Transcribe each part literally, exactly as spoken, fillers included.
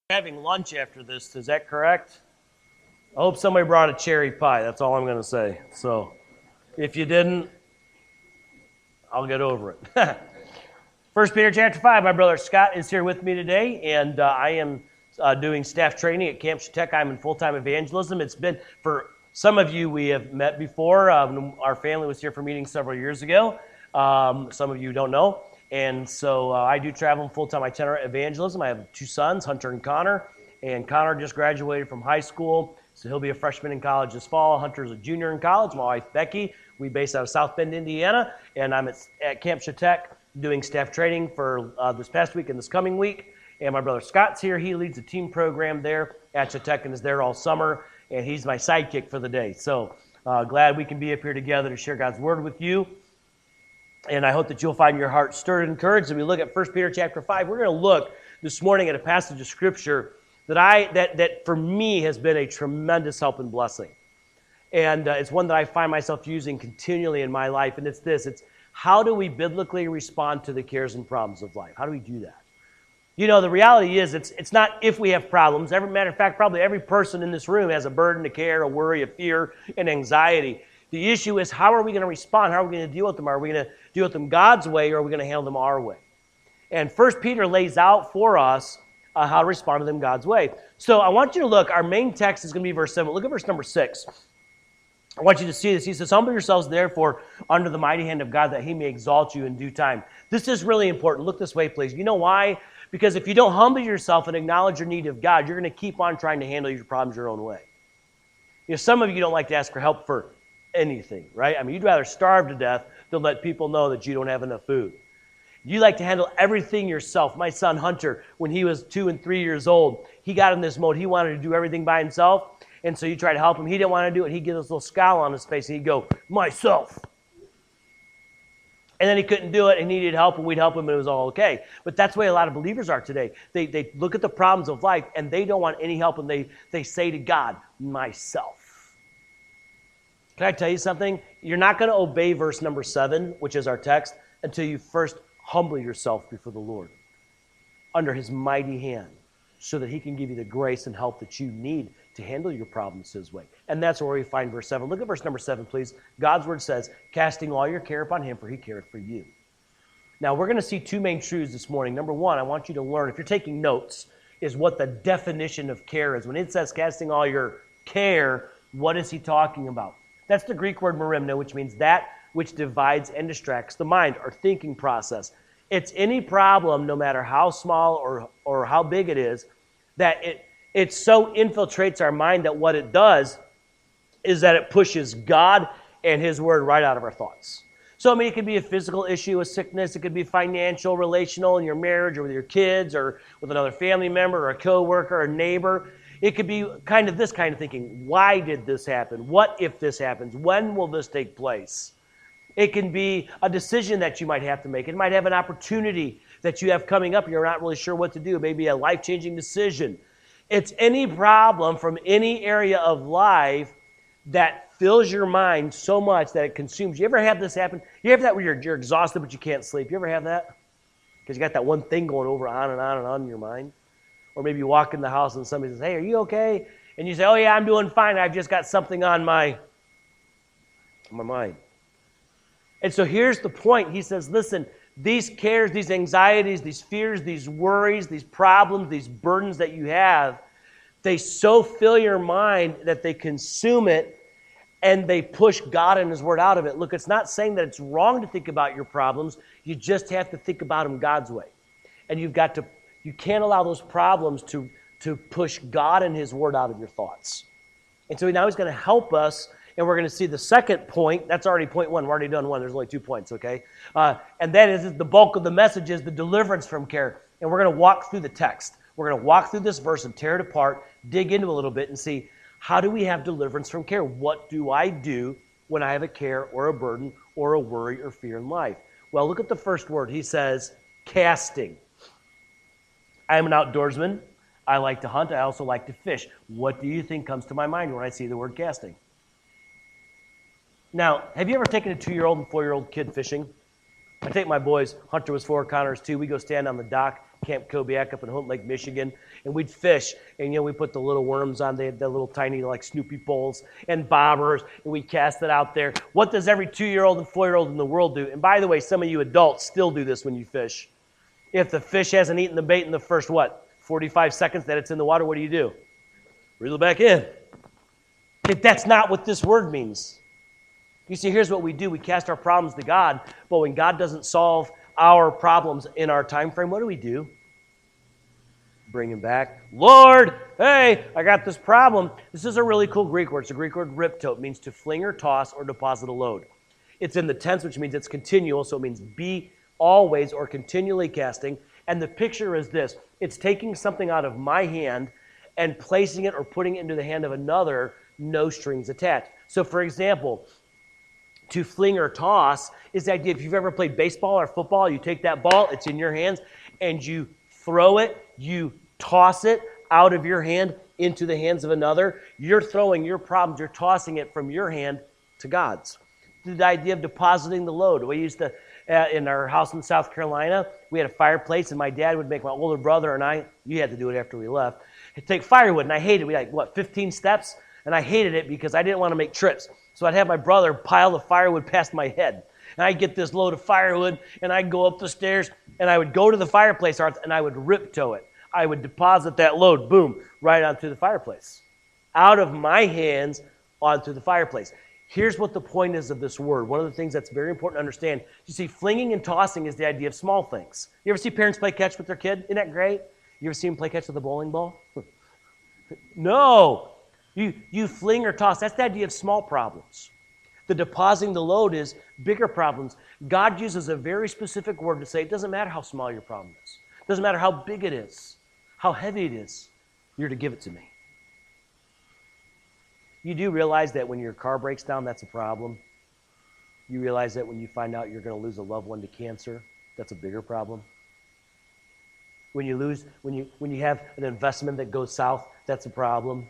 Having lunch after this, is that correct? I hope somebody brought a cherry pie. That's all I'm going to say. So if you didn't, I'll get over it. First Peter chapter five, my brother Scott is here with me today, and uh, I am uh, doing staff training at Camp Shatek. I'm in full-time evangelism. It's been, for some of you, we have met before. Um, our family was here for meetings several years ago. Um, some of you don't know. And so uh, I do travel in full-time itinerant evangelism. I have two sons, Hunter and Connor. And Connor just graduated from high school, so he'll be a freshman in college this fall. Hunter's a junior in college. My wife, Becky, we based out of South Bend, Indiana. And I'm at, at Camp Shatek doing staff training for uh, this past week and this coming week. And my brother Scott's here. He leads a team program there at Shatek and is there all summer. And he's my sidekick for the day. So uh, glad we can be up here together to share God's word with you. And I hope that you'll find your heart stirred and encouraged. As we look at First Peter chapter five, we're going to look this morning at a passage of Scripture that I that that for me has been a tremendous help and blessing. And uh, it's one that I find myself using continually in my life. And it's this. It's how do we biblically respond to the cares and problems of life? How do we do that? You know, the reality is it's it's not if we have problems. Every matter of fact, probably every person in this room has a burden, a care, a worry, a fear, and anxiety. The issue is, how are we going to respond? How are we going to deal with them? Are we going to deal with them God's way, or are we going to handle them our way? And First Peter lays out for us uh, how to respond to them God's way. So I want you to look. Our main text is going to be verse seven. Look at verse number six. I want you to see this. He says, humble yourselves, therefore, under the mighty hand of God, that he may exalt you in due time. This is really important. Look this way, please. You know why? Because if you don't humble yourself and acknowledge your need of God, you're going to keep on trying to handle your problems your own way. You know, some of you don't like to ask for help for anything, right? I mean, you'd rather starve to death than let people know that you don't have enough food. You like to handle everything yourself. My son Hunter, when he was two and three years old, he got in this mode. He wanted to do everything by himself, and so you try to help him. He didn't want to do it. He'd get this little scowl on his face, and he'd go, myself. And then he couldn't do it, and he needed help, and we'd help him, and it was all okay. But that's the way a lot of believers are today. They they look at the problems of life, and they don't want any help, and they, they say to God, myself. Can I tell you something? You're not going to obey verse number seven, which is our text, until you first humble yourself before the Lord under his mighty hand so that he can give you the grace and help that you need to handle your problems his way. And that's where we find verse seven. Look at verse number seven, please. God's word says, casting all your care upon him, for he careth for you. Now, we're going to see two main truths this morning. Number one, I want you to learn, if you're taking notes, is what the definition of care is. When it says casting all your care, what is he talking about? That's the Greek word merimna, which means that which divides and distracts the mind, or thinking process. It's any problem, no matter how small or, or how big it is, that it, it so infiltrates our mind that what it does is that it pushes God and his word right out of our thoughts. So, I mean, it could be a physical issue, a sickness. It could be financial, relational, in your marriage or with your kids or with another family member or a coworker or a neighbor. It could be kind of this kind of thinking. Why did this happen? What if this happens? When will this take place? It can be a decision that you might have to make. It might have an opportunity that you have coming up and you're not really sure what to do. Maybe a life-changing decision. It's any problem from any area of life that fills your mind so much that it consumes. You ever have this happen? You ever have that where you're, you're exhausted but you can't sleep? You ever have that? Because you got that one thing going over on and on and on in your mind. Or maybe you walk in the house and somebody says, hey, are you okay? And you say, oh, yeah, I'm doing fine. I've just got something on my, on my mind. And so here's the point. He says, listen, these cares, these anxieties, these fears, these worries, these problems, these burdens that you have, they so fill your mind that they consume it and they push God and his word out of it. Look, it's not saying that it's wrong to think about your problems. You just have to think about them God's way. And you've got to You can't allow those problems to, to push God and his word out of your thoughts. And so now he's going to help us, and we're going to see the second point. That's already point one. We're already done one. There's only two points, okay? Uh, and that is the bulk of the message is the deliverance from care. And we're going to walk through the text. We're going to walk through this verse and tear it apart, dig into it a little bit, and see, how do we have deliverance from care? What do I do when I have a care or a burden or a worry or fear in life? Well, look at the first word. He says, casting. I am an outdoorsman. I like to hunt. I also like to fish. What do you think comes to my mind when I see the word casting? Now, have you ever taken a two-year-old and four-year-old kid fishing? I take my boys, Hunter was four, Connor was two, we go stand on the dock, Camp Kobiak up in Houghton Lake, Michigan, and we'd fish. And, you know, we put the little worms on, they had the little tiny, like, Snoopy bowls and bobbers, and we cast it out there. What does every two-year-old and four-year-old in the world do? And by the way, some of you adults still do this when you fish. If the fish hasn't eaten the bait in the first, what, forty-five seconds that it's in the water, what do you do? Reel it back in. Okay, that's not what this word means. You see, here's what we do. We cast our problems to God, but when God doesn't solve our problems in our time frame, what do we do? Bring him back. Lord, hey, I got this problem. This is a really cool Greek word. It's a Greek word, ripto. It means to fling or toss or deposit a load. It's in the tense, which means it's continual, so it means be always or continually casting. And the picture is this. It's taking something out of my hand and placing it or putting it into the hand of another, no strings attached. So, for example, to fling or toss is the idea, if you've ever played baseball or football, you take that ball, it's in your hands, and you throw it, you toss it out of your hand into the hands of another. You're throwing your problems, you're tossing it from your hand to God's. The idea of depositing the load. We used to, uh, in our house in South Carolina, we had a fireplace, and my dad would make my older brother and I, you had to do it after we left, he'd take firewood, and I hated it. We had, like, what, fifteen steps? And I hated it because I didn't want to make trips. So I'd have my brother pile the firewood past my head. And I'd get this load of firewood, and I'd go up the stairs, and I would go to the fireplace, and I would riptoe it. I would deposit that load, boom, right onto the fireplace. Out of my hands onto the fireplace. Here's what the point is of this word. One of the things that's very important to understand. You see, flinging and tossing is the idea of small things. You ever see parents play catch with their kid? Isn't that great? You ever see them play catch with a bowling ball? No. You, you fling or toss. That's the idea of small problems. The depositing the load is bigger problems. God uses a very specific word to say it doesn't matter how small your problem is. It doesn't matter how big it is, how heavy it is. You're to give it to me. You do realize that when your car breaks down, that's a problem. You realize that when you find out you're going to lose a loved one to cancer, that's a bigger problem. When you lose, when you when you have an investment that goes south, that's a problem.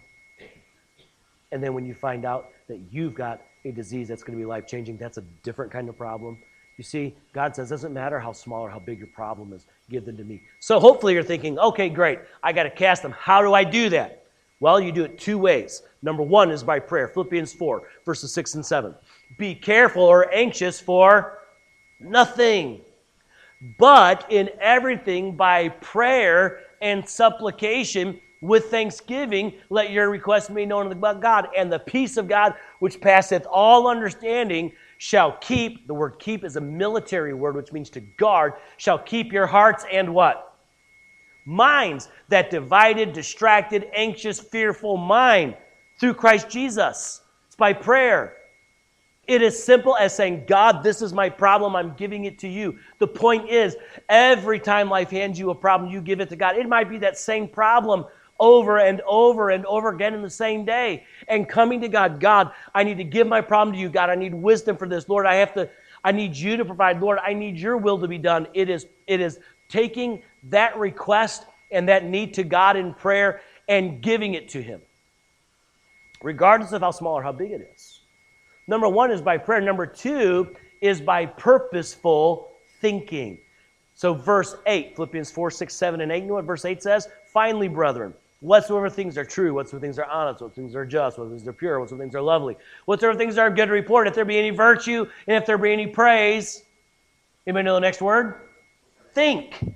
And then when you find out that you've got a disease that's going to be life-changing, that's a different kind of problem. You see, God says, it doesn't matter how small or how big your problem is, give them to me. So hopefully you're thinking, okay, great, I got to cast them. How do I do that? Well, you do it two ways. Number one is by prayer. Philippians four, verses six and seven. Be careful or anxious for nothing, but in everything by prayer and supplication with thanksgiving, let your requests be known unto God, and the peace of God, which passeth all understanding, shall keep, the word keep is a military word, which means to guard, shall keep your hearts and what? Minds. That divided, distracted, anxious, fearful mind through Christ Jesus. It's by prayer. It is simple as saying, God, this is my problem. I'm giving it to you. The point is, every time life hands you a problem, you give it to God. It might be that same problem over and over and over again in the same day. And coming to God, God, I need to give my problem to you. God, I need wisdom for this. Lord, I have to, I need you to provide. Lord, I need your will to be done. It is, it is taking that request and that need to God in prayer and giving it to him, regardless of how small or how big it is. Number one is by prayer. Number two is by purposeful thinking. So verse eight, Philippians four, six, seven, and eight. You know what verse eight says? Finally, brethren, whatsoever things are true, whatsoever things are honest, whatsoever things are just, whatsoever things are pure, whatsoever things are lovely, whatsoever things are good report, if there be any virtue, and if there be any praise. Anybody know the next word? Think.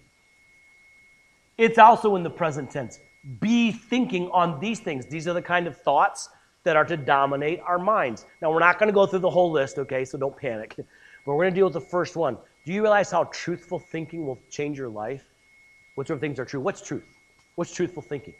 It's also in the present tense. Be thinking on these things. These are the kind of thoughts that are to dominate our minds. Now, we're not going to go through the whole list, okay, so don't panic. But we're going to deal with the first one. Do you realize how truthful thinking will change your life? Whatsoever things are true. What's truth? What's truthful thinking?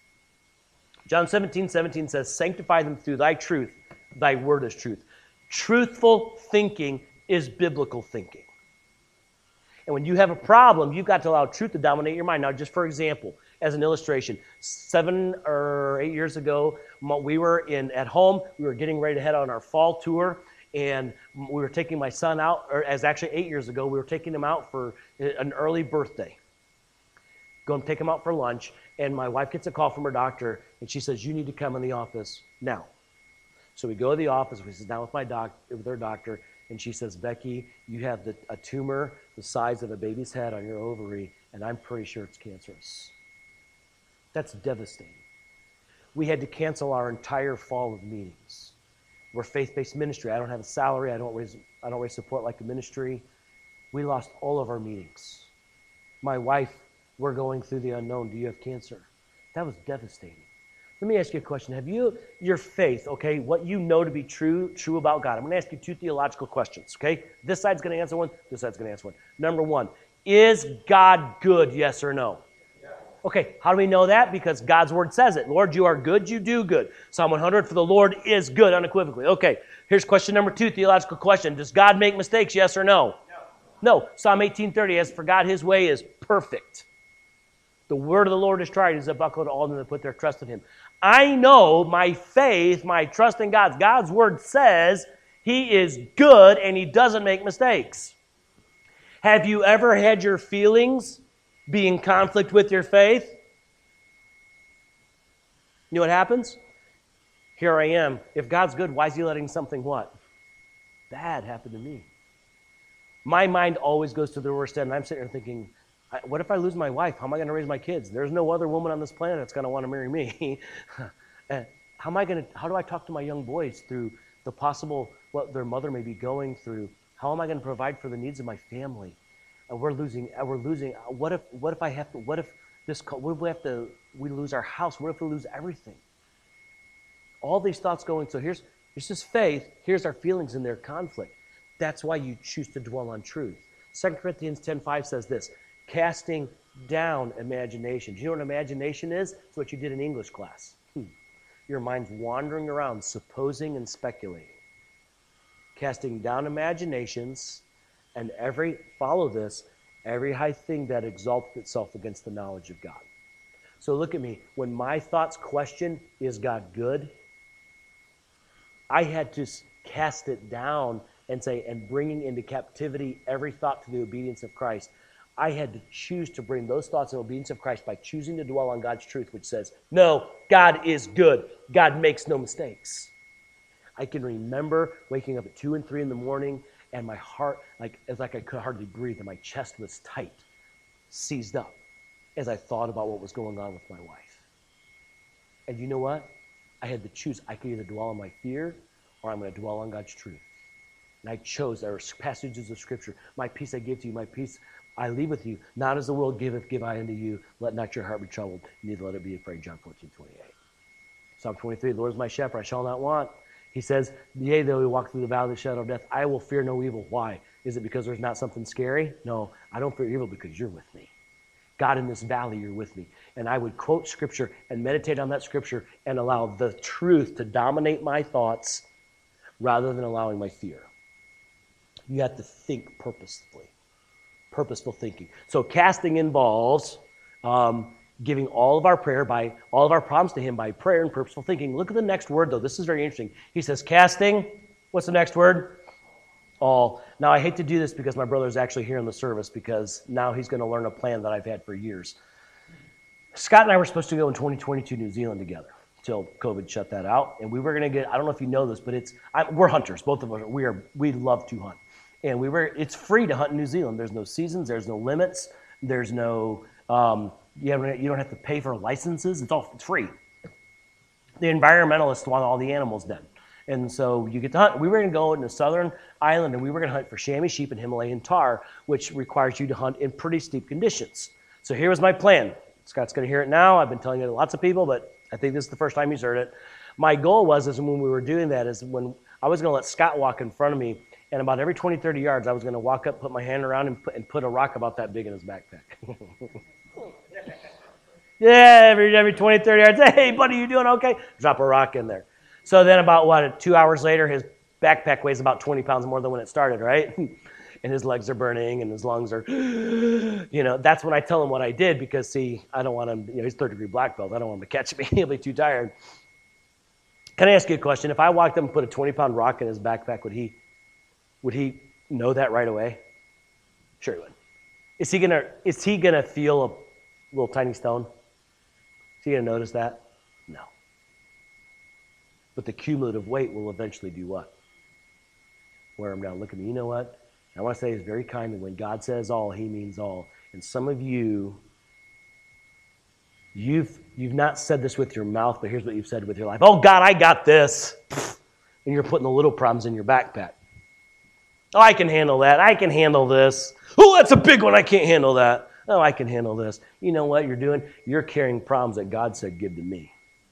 John seventeen, seventeen says, sanctify them through thy truth. Thy word is truth. Truthful thinking is biblical thinking. And when you have a problem, you've got to allow truth to dominate your mind. Now, just for example, as an illustration, seven or eight years ago, we were in at home. We were getting ready to head on our fall tour, and we were taking my son out, or as actually eight years ago, we were taking him out for an early birthday. Go and take him out for lunch, and my wife gets a call from her doctor, and she says, you need to come in the office now. So we go to the office, we sit down with my doc, with her doctor, and she says, Becky, you have the, a tumor the size of a baby's head on your ovary, and I'm pretty sure it's cancerous. That's devastating. We had to cancel our entire fall of meetings. We're faith-based ministry. I don't have a salary. I don't raise, I don't raise support like a ministry. We lost all of our meetings. My wife, we're going through the unknown. Do you have cancer? That was devastating. Let me ask you a question. Have you, your faith, okay, what you know to be true, true about God? I'm going to ask you two theological questions, okay? This side's going to answer one. This side's going to answer one. Number one, is God good, yes or no? Okay, how do we know that? Because God's word says it. Lord, you are good, you do good. Psalm one hundred, for the Lord is good, unequivocally. Okay, here's question number two, theological question. Does God make mistakes, yes or no? No. No. Psalm eighteen thirty, as for God, his way is perfect. The word of the Lord is tried, is a buckler to all them that put their trust in him. I know my faith, my trust in God. God's word says he is good and he doesn't make mistakes. Have you ever had your feelings be in conflict with your faith? You know what happens? Here I am. If God's good, why is he letting something what? Bad happen to me? My mind always goes to the worst end. I'm sitting there thinking, what if I lose my wife? How am I going to raise my kids? There's no other woman on this planet that's going to want to marry me. how am I going to? How do I talk to my young boys through the possible what their mother may be going through? How am I going to provide for the needs of my family? And we're losing. We're losing. What if? What if I have to? What if this? What if we have to? We lose our house. What if we lose everything? All these thoughts going. So here's here's this faith. Here's our feelings in their conflict. That's why you choose to dwell on truth. Second Corinthians ten five says this: casting down imagination. Do you know what imagination is? It's what you did in English class. Hmm. Your mind's wandering around, supposing and speculating. Casting down imaginations, and every, follow this, every high thing that exalts itself against the knowledge of God. So look at me. When my thoughts question, is God good? I had to cast it down and say, and bringing into captivity every thought to the obedience of Christ. I had to choose to bring those thoughts in obedience of Christ by choosing to dwell on God's truth, which says, no, God is good. God makes no mistakes. I can remember waking up at two and three in the morning, and my heart, like it's like I could hardly breathe, and my chest was tight, seized up, as I thought about what was going on with my wife. And you know what? I had to choose. I could either dwell on my fear, or I'm going to dwell on God's truth. And I chose. There are passages of Scripture. My peace I give to you. My peace I leave with you. Not as the world giveth, give I unto you. Let not your heart be troubled, neither let it be afraid. John fourteen twenty-eight. Psalm twenty-three, the Lord is my shepherd, I shall not want. He says, yea, though we walk through the valley of the shadow of death, I will fear no evil. Why? Is it because there's not something scary? No, I don't fear evil because you're with me. God, in this valley, you're with me. And I would quote Scripture and meditate on that Scripture and allow the truth to dominate my thoughts rather than allowing my fear. You have to think purposefully. Purposeful thinking. So casting involves um, giving all of our prayer by, all of our problems to him by prayer and purposeful thinking. Look at the next word, though. This is very interesting. He says casting. What's the next word? All. Now, I hate to do this because my brother is actually here in the service, because now he's going to learn a plan that I've had for years. Scott and I were supposed to go in twenty twenty to New Zealand together until COVID shut that out. And we were going to get, I don't know if you know this, but it's, I, we're hunters. Both of us, we are, we love to hunt. And we were, it's free to hunt in New Zealand. There's no seasons, there's no limits, there's no, um, you, haven't, you don't have to pay for licenses. It's all, it's free. The environmentalists want all the animals dead. And so you get to hunt. We were going to go in the southern island, and we were going to hunt for chamois sheep and Himalayan tahr, which requires you to hunt in pretty steep conditions. So here was my plan. Scott's going to hear it now. I've been telling it to lots of people, but I think this is the first time he's heard it. My goal was, is when we were doing that, is when I was going to let Scott walk in front of me, and about every twenty, thirty yards, I was going to walk up, put my hand around him, and put a rock about that big in his backpack. Yeah, every every twenty, thirty yards, hey, buddy, you doing okay? Drop a rock in there. So then about, what, two hours later, his backpack weighs about twenty pounds more than when it started, right? And his legs are burning and his lungs are, you know, that's when I tell him what I did, because, see, I don't want him, you know, he's third degree black belt. I don't want him to catch me. He'll be too tired. Can I ask you a question? If I walked up and put a twenty-pound rock in his backpack, would he would he know that right away? Sure he would. Is he gonna is he gonna feel a little tiny stone? Is he gonna notice that? No. But the cumulative weight will eventually do what? wear them down. Look at me. You know what? I want to say this very kindly. When God says all, he means all. And some of you, you've, you've not said this with your mouth, but here's what you've said with your life. Oh, God, I got this. And you're putting the little problems in your backpack. Oh, I can handle that. I can handle this. Oh, that's a big one. I can't handle that. Oh, I can handle this. You know what you're doing? You're carrying problems that God said, give to me.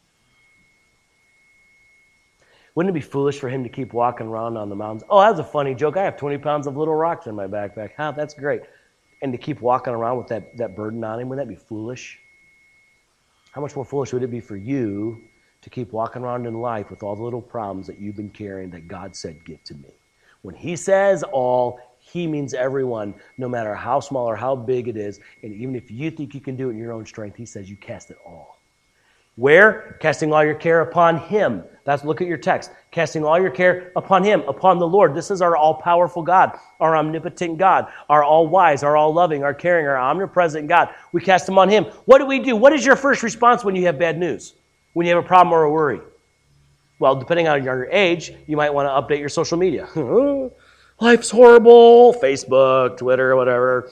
Wouldn't it be foolish for him to keep walking around on the mountains? Oh, that's a funny joke. I have twenty pounds of little rocks in my backpack. Huh, that's great. And to keep walking around with that, that burden on him, wouldn't that be foolish? How much more foolish would it be for you to keep walking around in life with all the little problems that you've been carrying that God said, give to me? When he says all, he means everyone, no matter how small or how big it is. And even if you think you can do it in your own strength, he says you cast it all. Where? Casting all your care upon him. That's, look at your text. Casting all your care upon him, upon the Lord. This is our all-powerful God, our omnipotent God, our all-wise, our all-loving, our caring, our omnipresent God. We cast him on him. What do we do? What is your first response when you have bad news? When you have a problem or a worry? Well, depending on your age, you might want to update your social media. Life's horrible. Facebook, Twitter, whatever.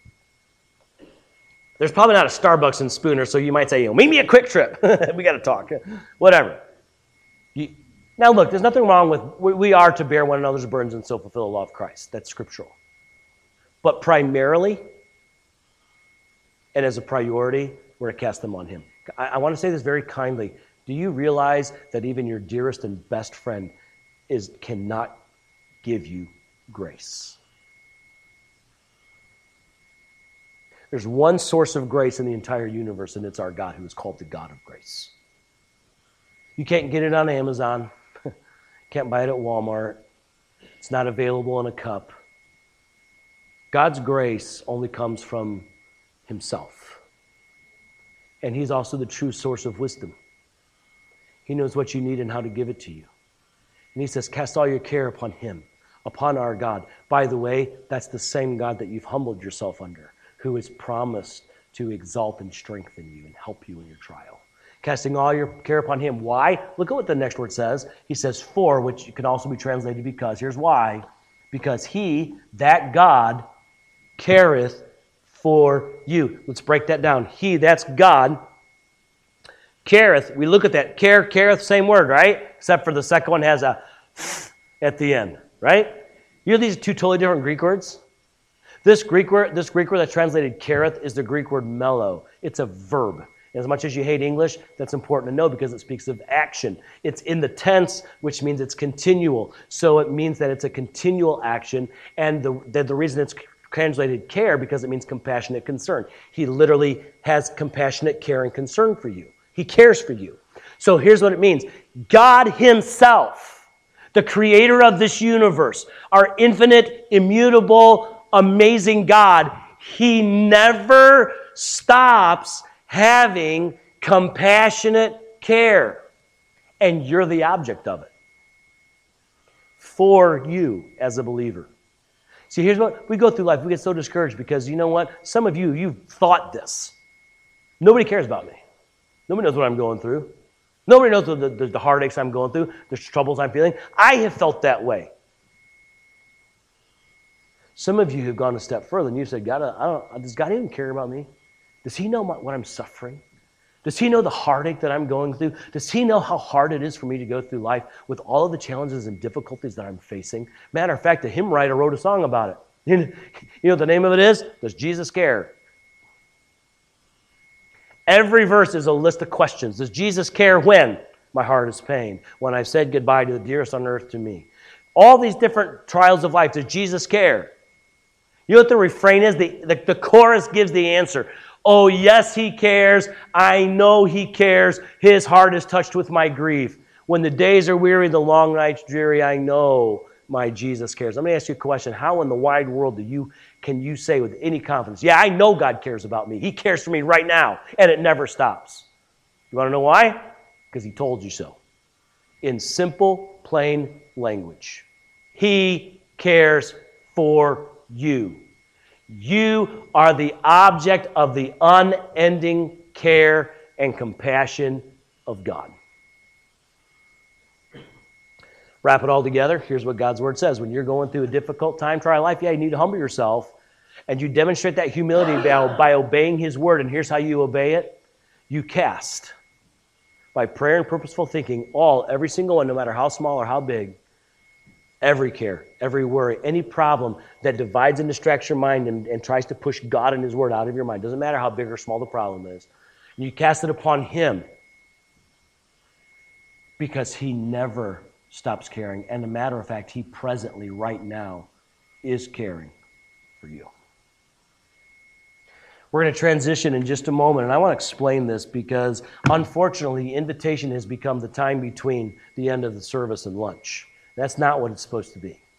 There's probably not a Starbucks in Spooner, so you might say, you know, meet me a Quick Trip. We got to talk. Whatever. You, now, look, there's nothing wrong with, we, we are to bear one another's burdens and so fulfill the law of Christ. That's scriptural. But primarily, and as a priority, we're to cast them on him. I, I want to say this very kindly. Do you realize that even your dearest and best friend is cannot give you grace? There's one source of grace in the entire universe, and it's our God, who is called the God of grace. You can't get it on Amazon. Can't buy it at Walmart. It's not available in a cup. God's grace only comes from himself. And he's also the true source of wisdom. He knows what you need and how to give it to you. And he says, cast all your care upon him, upon our God. By the way, that's the same God that you've humbled yourself under, who has promised to exalt and strengthen you and help you in your trial. Casting all your care upon him. Why? Look at what the next word says. He says, for, which can also be translated because. Here's why. Because he, that God, careth for you. Let's break that down. He, that's God, careth. We look at that. Care, careth, same word, right? Except for the second one has a at the end, right? You know these two totally different Greek words? This Greek word, this Greek word that's translated careth is the Greek word mello. It's a verb. As much as you hate English, that's important to know because it speaks of action. It's in the tense, which means it's continual. So it means that it's a continual action. And the, the, the reason it's translated care, because it means compassionate concern. He literally has compassionate care and concern for you. He cares for you. So here's what it means. God himself, the creator of this universe, our infinite, immutable, amazing God, he never stops having compassionate care. And you're the object of it. For you as a believer. See, here's what we go through life. We get so discouraged because, you know what? Some of you, you've thought this. Nobody cares about me. Nobody knows what I'm going through. Nobody knows the, the, the heartaches I'm going through, the troubles I'm feeling. I have felt that way. Some of you have gone a step further and you said, God, I don't, does God even care about me? Does he know my, what I'm suffering? Does he know the heartache that I'm going through? Does he know how hard it is for me to go through life with all of the challenges and difficulties that I'm facing? Matter of fact, a hymn writer wrote a song about it. You know what the name of it is? Does Jesus care? Every verse is a list of questions. Does Jesus care when? My heart is pain. When I've said goodbye to the dearest on earth to me. All these different trials of life. Does Jesus care? You know what the refrain is? The, the, the chorus gives the answer. Oh, yes, he cares. I know he cares. His heart is touched with my grief. When the days are weary, the long nights dreary, I know my Jesus cares. Let me ask you a question. How in the wide world do you can you say with any confidence, yeah, I know God cares about me. He cares for me right now, and it never stops. You want to know why? Because he told you so. In simple, plain language. He cares for you. You are the object of the unending care and compassion of God. Wrap it all together. Here's what God's word says. When you're going through a difficult time, try life, yeah, you need to humble yourself. And you demonstrate that humility by, by obeying his word. And here's how you obey it. You cast, by prayer and purposeful thinking, all, every single one, no matter how small or how big, every care, every worry, any problem that divides and distracts your mind and, and tries to push God and his word out of your mind. Doesn't matter how big or small the problem is. You cast it upon him because he never stops caring. And a matter of fact, he presently, right now, is caring for you. We're going to transition in just a moment, and I want to explain this because, unfortunately, the invitation has become the time between the end of the service and lunch. That's not what it's supposed to be.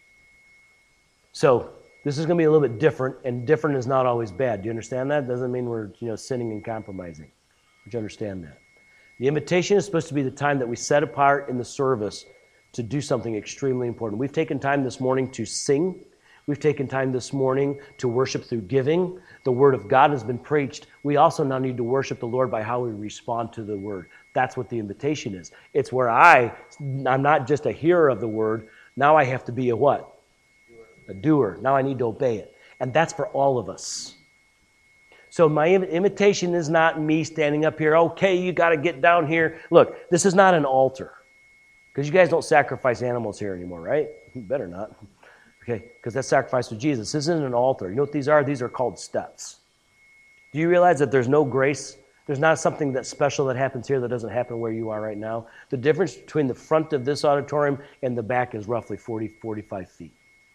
So this is going to be a little bit different, and different is not always bad. Do you understand that? Doesn't mean we're you know sinning and compromising. Would you understand that? The invitation is supposed to be the time that we set apart in the service to do something extremely important. We've taken time this morning to sing. We've taken time this morning to worship through giving. The Word of God has been preached. We also now need to worship the Lord by how we respond to the Word. That's what the invitation is. It's where I, I'm not just a hearer of the Word. Now I have to be a what? A doer. Now I need to obey it. And that's for all of us. So my invitation is not me standing up here, okay, you got to get down here. Look, this is not an altar. Because you guys don't sacrifice animals here anymore, right? You better not. Okay, because that's sacrifice to Jesus. This isn't an altar. You know what these are? These are called steps. Do you realize that there's no grace? There's not something that's special that happens here that doesn't happen where you are right now. The difference between the front of this auditorium and the back is roughly forty, forty-five feet.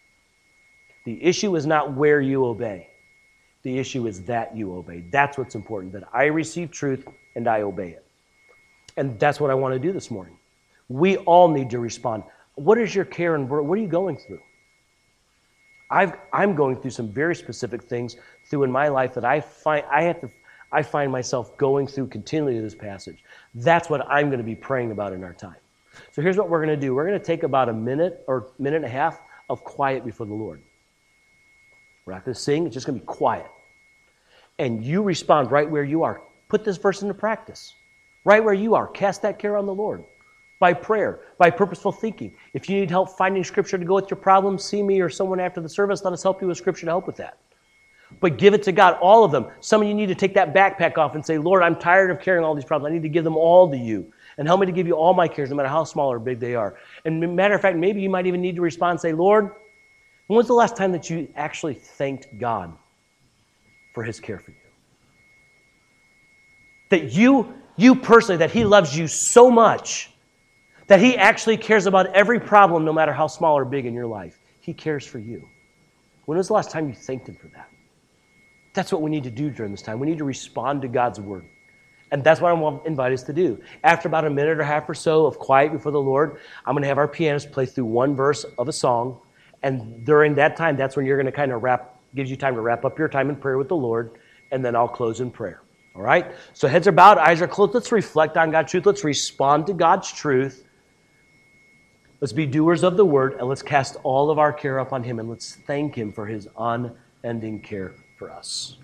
The issue is not where you obey. The issue is that you obey. That's what's important, that I receive truth and I obey it. And that's what I want to do this morning. We all need to respond. What is your care and what are you going through? I've, I'm going through some very specific things through in my life that I find I have to I find myself going through continually this passage. That's what I'm going to be praying about in our time. So here's what we're going to do. We're going to take about a minute or minute and a half of quiet before the Lord. We're not going to sing. It's just going to be quiet. And you respond right where you are. Put this verse into practice. Right where you are. Cast that care on the Lord. By prayer, by purposeful thinking. If you need help finding Scripture to go with your problems, see me or someone after the service. Let us help you with Scripture to help with that. But give it to God, all of them. Some of you need to take that backpack off and say, Lord, I'm tired of carrying all these problems. I need to give them all to you. And help me to give you all my cares, no matter how small or big they are. And matter of fact, maybe you might even need to respond and say, Lord, when was the last time that you actually thanked God for his care for you? That you, you personally, that he loves you so much that he actually cares about every problem, no matter how small or big in your life. He cares for you. When was the last time you thanked him for that? That's what we need to do during this time. We need to respond to God's word. And that's what I want to invite us to do. After about a minute or a half or so of quiet before the Lord, I'm going to have our pianist play through one verse of a song. And during that time, that's when you're going to kind of wrap, gives you time to wrap up your time in prayer with the Lord. And then I'll close in prayer. All right? So heads are bowed, eyes are closed. Let's reflect on God's truth. Let's respond to God's truth. Let's be doers of the word, and let's cast all of our care upon him, and let's thank him for his unending care for us.